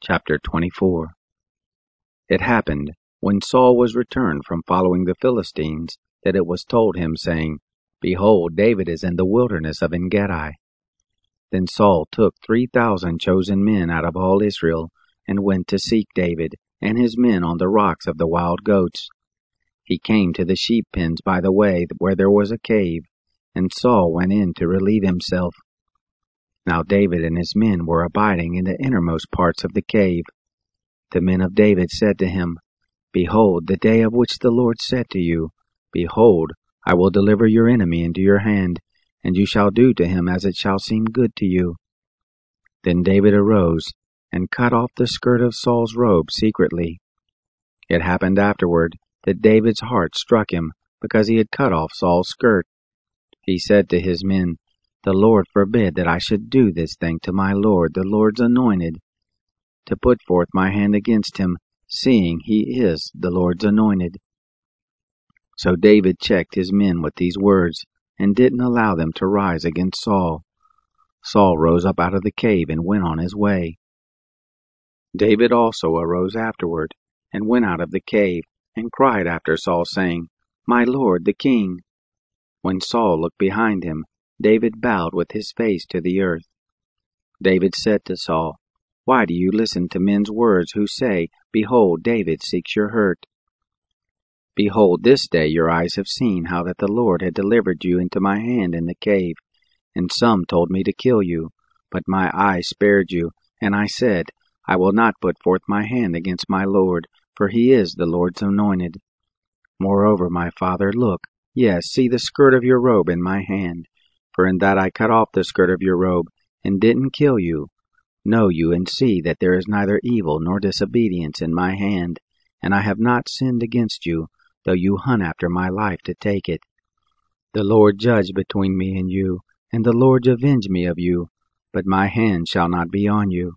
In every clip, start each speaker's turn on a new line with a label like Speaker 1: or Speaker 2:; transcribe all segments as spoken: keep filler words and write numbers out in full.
Speaker 1: Chapter twenty-four. It happened, when Saul was returned from following the Philistines, that it was told him, saying, Behold, David is in the wilderness of En-gedi. Then Saul took three thousand chosen men out of all Israel, and went to seek David and his men on the rocks of the wild goats. He came to the sheep pens by the way where there was a cave, and Saul went in to relieve himself. Now David and his men were abiding in the innermost parts of the cave. The men of David said to him, Behold, the day of which the Lord said to you, Behold, I will deliver your enemy into your hand, and you shall do to him as it shall seem good to you. Then David arose, and cut off the skirt of Saul's robe secretly. It happened afterward that David's heart struck him, because he had cut off Saul's skirt. He said to his men, The Lord forbid that I should do this thing to my Lord, the Lord's anointed, to put forth my hand against him, seeing he is the Lord's anointed. So David checked his men with these words, and didn't allow them to rise against Saul. Saul rose up out of the cave and went on his way. David also arose afterward, and went out of the cave, and cried after Saul, saying, My lord the king. When Saul looked behind him, David bowed with his face to the earth. David said to Saul, Why do you listen to men's words who say, Behold, David seeks your hurt? Behold, this day your eyes have seen how that the Lord had delivered you into my hand in the cave, and some told me to kill you, but my eyes spared you, and I said, I will not put forth my hand against my Lord, for he is the Lord's anointed. Moreover, my father, look, yes, see the skirt of your robe in my hand, for in that I cut off the skirt of your robe, and didn't kill you. Know you and see that there is neither evil nor disobedience in my hand, and I have not sinned against you, though you hunt after my life to take it. The Lord judge between me and you, and the Lord avenge me of you, but my hand shall not be on you.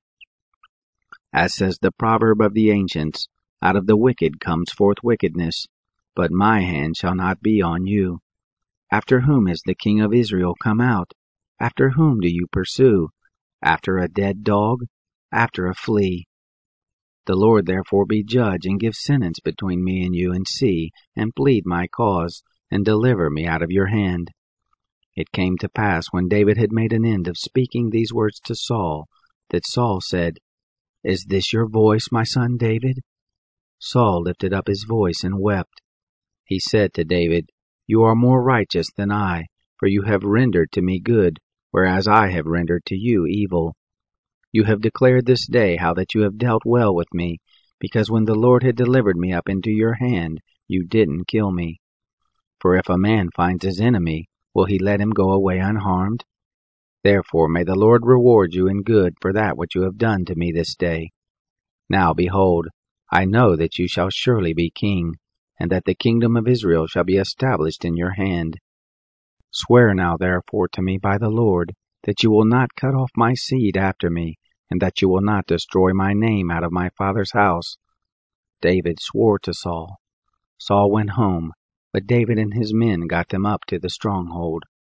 Speaker 1: As says the proverb of the ancients, Out of the wicked comes forth wickedness, but my hand shall not be on you. After whom is the king of Israel come out? After whom do you pursue? After a dead dog? After a flea? The Lord therefore be judge, and give sentence between me and you, and see, and plead my cause, and deliver me out of your hand. It came to pass, when David had made an end of speaking these words to Saul, that Saul said, Is this your voice, my son David? Saul lifted up his voice and wept. He said to David, You are more righteous than I, for you have rendered to me good, whereas I have rendered to you evil. You have declared this day how that you have dealt well with me, because when the Lord had delivered me up into your hand, you didn't kill me. For if a man finds his enemy, will he let him go away unharmed? Therefore may the Lord reward you in good for that which you have done to me this day. Now behold, I know that you shall surely be king, and that the kingdom of Israel shall be established in your hand. Swear now therefore to me by the Lord, that you will not cut off my seed after me, and that you will not destroy my name out of my father's house. David swore to Saul. Saul went home, but David and his men got them up to the stronghold.